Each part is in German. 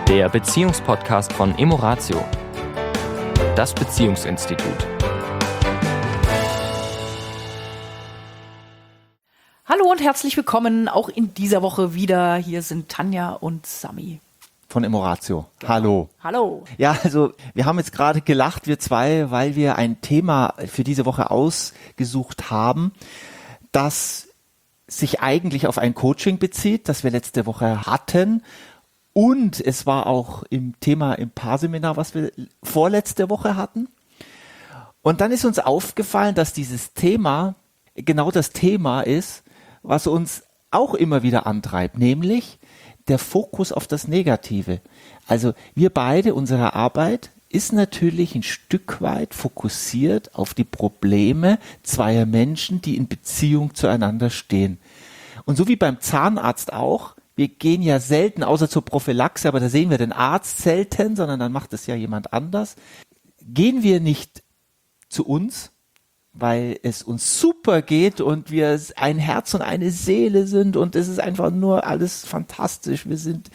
Der Beziehungspodcast von Emoratio, das Beziehungsinstitut. Hallo und herzlich willkommen auch in dieser Woche wieder. Hier sind Tanja und Sami. Von Emoratio. Genau. Hallo. Hallo. Ja, also wir haben jetzt gerade gelacht, wir zwei, weil wir ein Thema für diese Woche ausgesucht haben, das sich eigentlich auf ein Coaching bezieht, das wir letzte Woche hatten. Und es war auch im Thema im Paarseminar, was wir vorletzte Woche hatten. Und dann ist uns aufgefallen, dass dieses Thema genau das Thema ist, was uns auch immer wieder antreibt, nämlich der Fokus auf das Negative. Also wir beide, unsere Arbeit ist natürlich ein Stück weit fokussiert auf die Probleme zweier Menschen, die in Beziehung zueinander stehen. Und so wie beim Zahnarzt auch, wir gehen ja selten, außer zur Prophylaxe, aber da sehen wir den Arzt selten, sondern dann macht es ja jemand anders. Gehen wir nicht zu uns, weil es uns super geht und wir ein Herz und eine Seele sind und es ist einfach nur alles fantastisch. Wir sind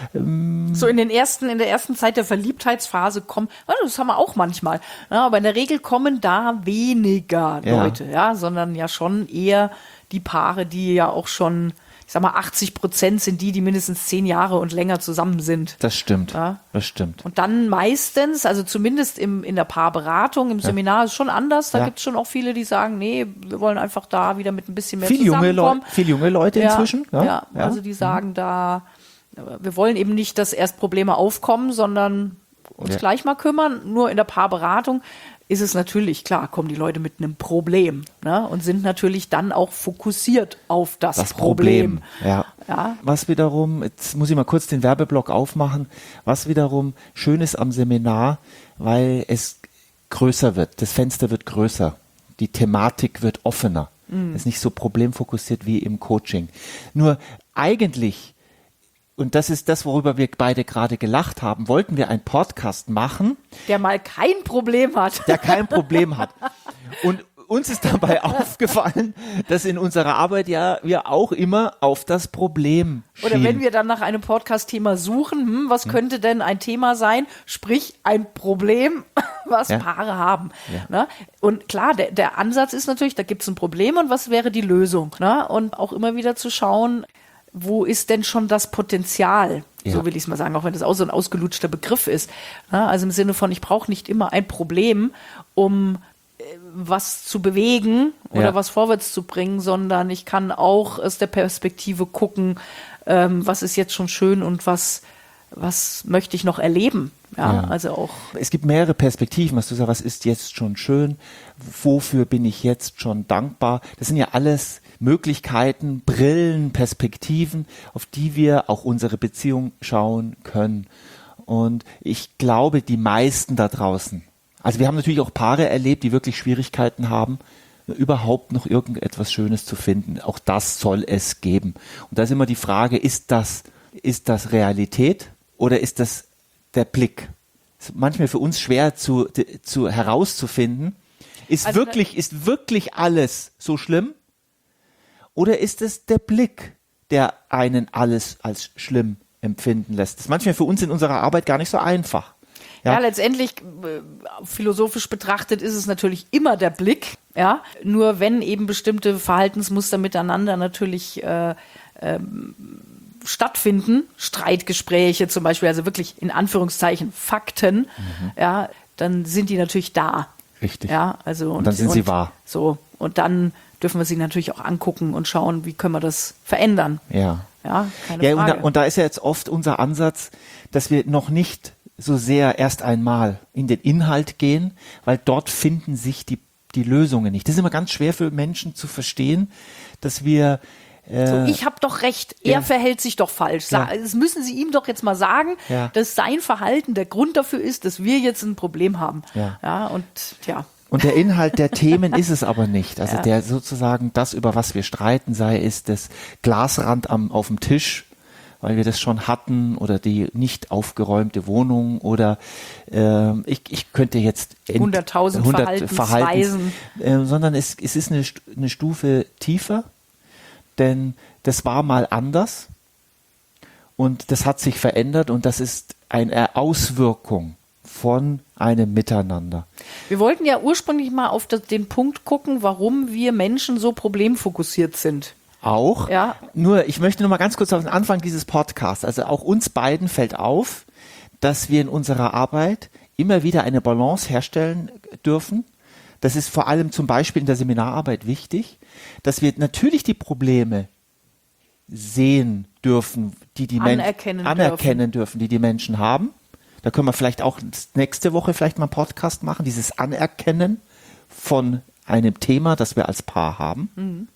So in der ersten Zeit der Verliebtheitsphase kommen, das haben wir auch manchmal, ja, aber in der Regel kommen da weniger Leute, ja, sondern ja schon eher die Paare, die ja auch schon, ich sag mal, 80% sind die mindestens 10 Jahre und länger zusammen sind. Das stimmt, ja. Das stimmt. Und dann meistens, also zumindest in der Paarberatung, im Seminar ist schon anders. Da gibt es schon auch viele, die sagen, nee, wir wollen einfach da wieder mit ein bisschen mehr zusammenkommen. Viele junge Leute inzwischen. Ja, also die sagen da, wir wollen eben nicht, dass erst Probleme aufkommen, sondern uns gleich mal kümmern. Nur in der Paarberatung ist es natürlich, klar, kommen die Leute mit einem Problem, ne, und sind natürlich dann auch fokussiert auf das Problem. Ja. Was wiederum, jetzt muss ich mal kurz den Werbeblock aufmachen, was wiederum schön ist am Seminar, weil es größer wird, das Fenster wird größer, die Thematik wird offener, ist nicht so problemfokussiert wie im Coaching. Nur eigentlich, und das ist das, worüber wir beide gerade gelacht haben, wollten wir einen Podcast machen, der mal kein Problem hat. Der kein Problem hat. Und uns ist dabei aufgefallen, dass in unserer Arbeit ja wir auch immer auf das Problem schielen. Oder wenn wir dann nach einem Podcast-Thema suchen, was könnte denn ein Thema sein? Sprich, ein Problem, was Paare haben. Ja. Ne? Und klar, der Ansatz ist natürlich, da gibt es ein Problem und was wäre die Lösung? Ne? Und auch immer wieder zu schauen, wo ist denn schon das Potenzial? Ja. So will ich es mal sagen, auch wenn das auch so ein ausgelutschter Begriff ist. Also im Sinne von, ich brauche nicht immer ein Problem, um was zu bewegen oder was vorwärts zu bringen, sondern ich kann auch aus der Perspektive gucken, was ist jetzt schon schön und was möchte ich noch erleben. Ja, also auch. Es gibt mehrere Perspektiven, was du sagst, was ist jetzt schon schön, wofür bin ich jetzt schon dankbar. Das sind ja alles Möglichkeiten, Brillen, Perspektiven, auf die wir auch unsere Beziehung schauen können. Und ich glaube, die meisten da draußen, also wir haben natürlich auch Paare erlebt, die wirklich Schwierigkeiten haben, überhaupt noch irgendetwas Schönes zu finden. Auch das soll es geben. Und da ist immer die Frage, ist das Realität oder ist das der Blick? Das ist manchmal für uns schwer zu herauszufinden. Ist wirklich alles so schlimm? Oder ist es der Blick, der einen alles als schlimm empfinden lässt? Das ist manchmal für uns in unserer Arbeit gar nicht so einfach. Ja, letztendlich, philosophisch betrachtet, ist es natürlich immer der Blick. Ja? Nur wenn eben bestimmte Verhaltensmuster miteinander natürlich stattfinden, Streitgespräche zum Beispiel, also wirklich in Anführungszeichen Fakten, dann sind die natürlich da. Richtig. Ja, also und dann sind sie wahr. So, und dann dürfen wir sie natürlich auch angucken und schauen, wie können wir das verändern. Ja, keine Frage. Und da ist ja jetzt oft unser Ansatz, dass wir noch nicht so sehr erst einmal in den Inhalt gehen, weil dort finden sich die Lösungen nicht. Das ist immer ganz schwer für Menschen zu verstehen, dass wir ich habe doch recht, er verhält sich doch falsch. Das müssen Sie ihm doch jetzt mal sagen, dass sein Verhalten der Grund dafür ist, dass wir jetzt ein Problem haben. Und der Inhalt der Themen ist es aber nicht. Also der sozusagen das, über was wir streiten, sei es das Glasrand auf dem Tisch, weil wir das schon hatten, oder die nicht aufgeräumte Wohnung, oder ich könnte jetzt 100.000 Verhaltensweisen, sondern es ist eine Stufe tiefer. Denn das war mal anders und das hat sich verändert und das ist eine Auswirkung von einem Miteinander. Wir wollten ja ursprünglich mal auf den Punkt gucken, warum wir Menschen so problemfokussiert sind. Auch. Ja. Nur, ich möchte nur mal ganz kurz auf den Anfang dieses Podcasts, also auch uns beiden fällt auf, dass wir in unserer Arbeit immer wieder eine Balance herstellen dürfen. Das ist vor allem zum Beispiel in der Seminararbeit wichtig, dass wir natürlich die Probleme sehen dürfen, die anerkennen dürfen, die Menschen haben. Da können wir vielleicht auch nächste Woche vielleicht mal einen Podcast machen, dieses Anerkennen von einem Thema, das wir als Paar haben. Mhm.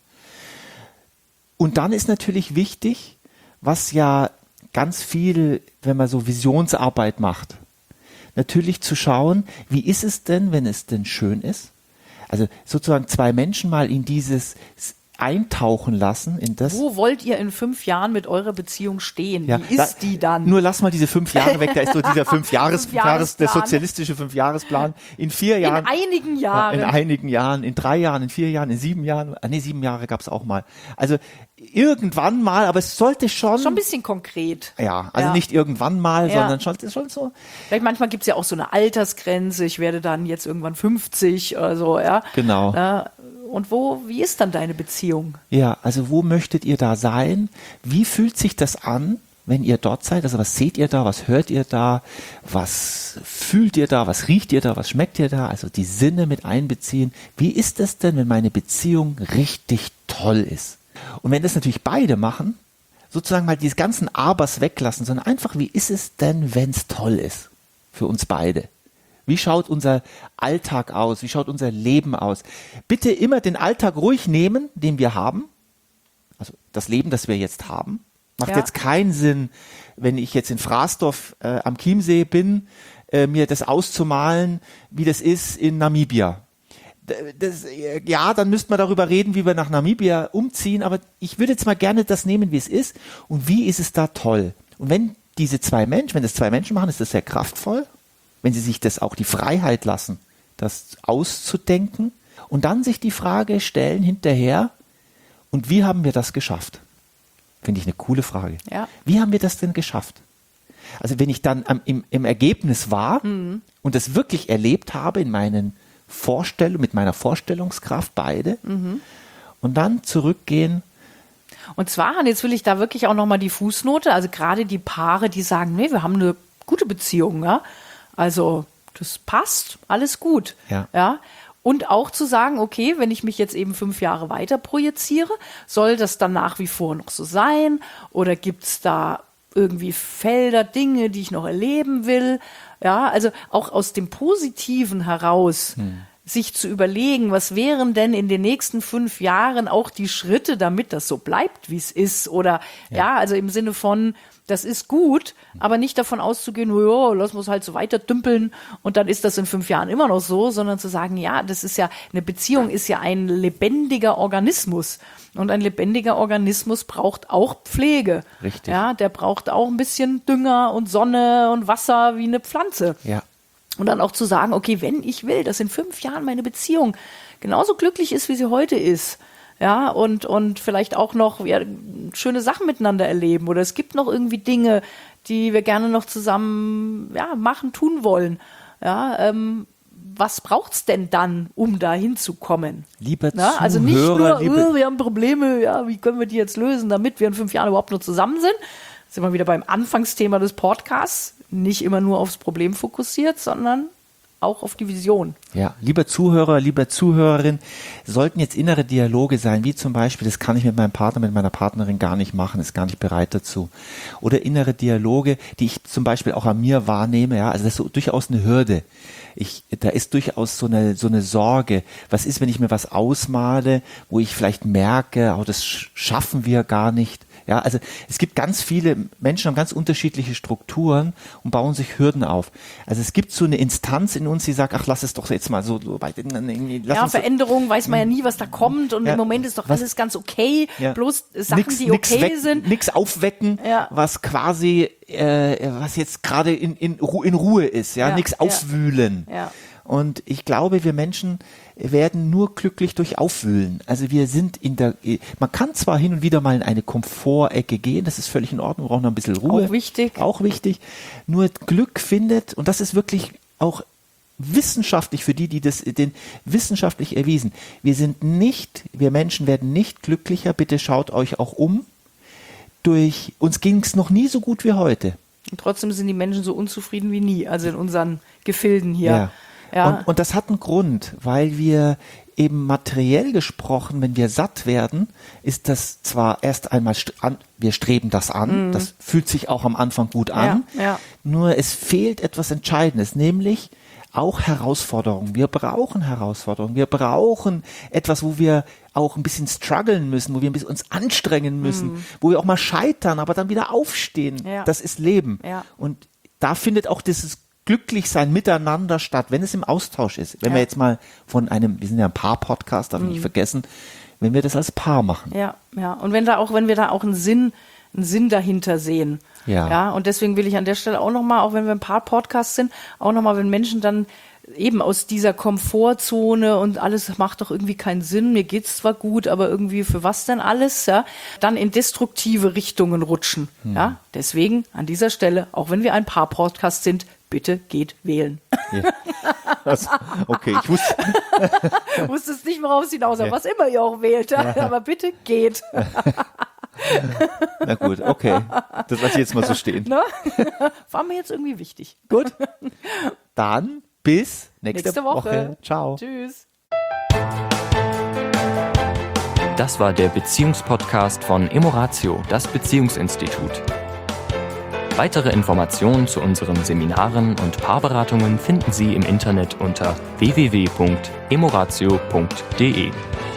Und dann ist natürlich wichtig, was ja ganz viel, wenn man so Visionsarbeit macht, natürlich zu schauen, wie ist es denn, wenn es denn schön ist? Also sozusagen zwei Menschen mal in dieses eintauchen lassen in das. Wo wollt ihr in 5 Jahren mit eurer Beziehung stehen? Ja, wie ist die dann? Nur lass mal diese 5 Jahre weg, da ist so dieser 5-Jahres-Plan, der sozialistische 5-Jahresplan. In 4 Jahren. In einigen Jahren. In einigen Jahren, in 3 Jahren, in 4 Jahren, in 7 Jahren. 7 Jahre gab es auch mal. Also irgendwann mal, aber es sollte schon ein bisschen konkret. Ja, also nicht irgendwann mal, sondern schon so. Vielleicht manchmal gibt es ja auch so eine Altersgrenze, ich werde dann jetzt irgendwann 50 oder so, ja. Genau. Und wie ist dann deine Beziehung? Ja, also wo möchtet ihr da sein? Wie fühlt sich das an, wenn ihr dort seid? Also was seht ihr da, was hört ihr da, was fühlt ihr da, was riecht ihr da, was schmeckt ihr da? Also die Sinne mit einbeziehen. Wie ist es denn, wenn meine Beziehung richtig toll ist? Und wenn das natürlich beide machen, sozusagen mal diese ganzen Abers weglassen, sondern einfach, wie ist es denn, wenn es toll ist für uns beide? Wie schaut unser Alltag aus? Wie schaut unser Leben aus? Bitte immer den Alltag ruhig nehmen, den wir haben. Also das Leben, das wir jetzt haben. Macht jetzt keinen Sinn, wenn ich jetzt in Frasdorf am Chiemsee bin, mir das auszumalen, wie das ist in Namibia. Dann müsste man darüber reden, wie wir nach Namibia umziehen, aber ich würde jetzt mal gerne das nehmen, wie es ist und wie ist es da toll. Und wenn das zwei Menschen machen, ist das sehr kraftvoll. Wenn sie sich das auch die Freiheit lassen, das auszudenken und dann sich die Frage stellen hinterher, und wie haben wir das geschafft? Finde ich eine coole Frage. Ja. Wie haben wir das denn geschafft? Also wenn ich dann im Ergebnis war und das wirklich erlebt habe mit meiner Vorstellungskraft beide und dann zurückgehen. Und zwar, und jetzt will ich da wirklich auch nochmal die Fußnote, also gerade die Paare, die sagen, nee, wir haben eine gute Beziehung, ja. Also das passt, alles gut. Ja. Und auch zu sagen, okay, wenn ich mich jetzt eben 5 Jahre weiter projiziere, soll das dann nach wie vor noch so sein? Oder gibt es da irgendwie Felder, Dinge, die ich noch erleben will? Ja, also auch aus dem Positiven heraus sich zu überlegen, was wären denn in den nächsten 5 Jahren auch die Schritte, damit das so bleibt, wie es ist? Oder also im Sinne von, das ist gut, aber nicht davon auszugehen, lass uns halt so weiter dümpeln und dann ist das in 5 Jahren immer noch so, sondern zu sagen, ja, das ist ja, eine Beziehung ist ja ein lebendiger Organismus und ein lebendiger Organismus braucht auch Pflege. Richtig. Ja, der braucht auch ein bisschen Dünger und Sonne und Wasser wie eine Pflanze. Ja. Und dann auch zu sagen, okay, wenn ich will, dass in 5 Jahren meine Beziehung genauso glücklich ist, wie sie heute ist, ja, und vielleicht auch noch schöne Sachen miteinander erleben oder es gibt noch irgendwie Dinge, die wir gerne noch zusammen machen, tun wollen. Ja, was braucht's denn dann, um da hinzukommen? Lieber Zuhörer, also nicht nur, wir haben Probleme, wie können wir die jetzt lösen, damit wir in 5 Jahren überhaupt nur zusammen sind. Sind wir wieder beim Anfangsthema des Podcasts. Nicht immer nur aufs Problem fokussiert, sondern auch auf die Vision. Ja, lieber Zuhörer, lieber Zuhörerin, sollten jetzt innere Dialoge sein, wie zum Beispiel, das kann ich mit meinem Partner, mit meiner Partnerin gar nicht machen, ist gar nicht bereit dazu. Oder innere Dialoge, die ich zum Beispiel auch an mir wahrnehme, also das ist so durchaus eine Hürde. Da ist durchaus so eine Sorge. Was ist, wenn ich mir was ausmale, wo ich vielleicht merke, das schaffen wir gar nicht. Ja, also es gibt ganz viele Menschen, haben ganz unterschiedliche Strukturen und bauen sich Hürden auf. Also es gibt so eine Instanz in uns, die sagt, ach, lass es doch jetzt mal so weit. Veränderung weiß man ja nie, was da kommt und im Moment ist doch alles ganz okay, bloß Sachen, die okay sind. Nichts aufwecken, was quasi, was jetzt gerade in Ruhe ist, nichts aufwühlen. Ja. Und ich glaube, wir Menschen werden nur glücklich durch Aufwühlen. Also wir sind man kann zwar hin und wieder mal in eine Komfortecke gehen, das ist völlig in Ordnung, wir brauchen noch ein bisschen Ruhe. Auch wichtig. Nur Glück findet, und das ist wirklich auch wissenschaftlich für die das wissenschaftlich erwiesen. Wir Menschen werden nicht glücklicher, bitte schaut euch auch um. Uns ging es noch nie so gut wie heute. Und trotzdem sind die Menschen so unzufrieden wie nie, also in unseren Gefilden hier. Ja. Und das hat einen Grund, weil wir eben materiell gesprochen, wenn wir satt werden, ist das zwar erst einmal, wir streben das an, das fühlt sich auch am Anfang gut an, nur es fehlt etwas Entscheidendes, nämlich auch Herausforderungen. Wir brauchen Herausforderungen. Wir brauchen etwas, wo wir auch ein bisschen strugglen müssen, wo wir ein bisschen uns anstrengen müssen, wo wir auch mal scheitern, aber dann wieder aufstehen. Ja. Das ist Leben. Ja. Und da findet auch dieses Glücklichsein miteinander statt, wenn es im Austausch ist. Wenn wir jetzt mal wir sind ja ein Paar-Podcast, darf ich nicht vergessen, wenn wir das als Paar machen. Ja. Und wenn wir da auch einen Sinn dahinter sehen. Ja. Und deswegen will ich an der Stelle auch nochmal, auch wenn wir ein Paar-Podcast sind, auch nochmal, wenn Menschen dann eben aus dieser Komfortzone und alles macht doch irgendwie keinen Sinn, mir geht's zwar gut, aber irgendwie für was denn alles, ja, dann in destruktive Richtungen rutschen. Ja, deswegen an dieser Stelle, auch wenn wir ein Paar-Podcast sind, bitte geht wählen. Ja. Okay, ich wusste es nicht, worauf es hinaus, was immer ihr auch wählt, aber bitte geht. Na gut, okay. Das lasse ich jetzt mal so stehen. War mir jetzt irgendwie wichtig. Gut. Dann bis nächste Woche. Ciao. Tschüss. Das war der Beziehungspodcast von Emoratio, das Beziehungsinstitut. Weitere Informationen zu unseren Seminaren und Paarberatungen finden Sie im Internet unter www.emoratio.de.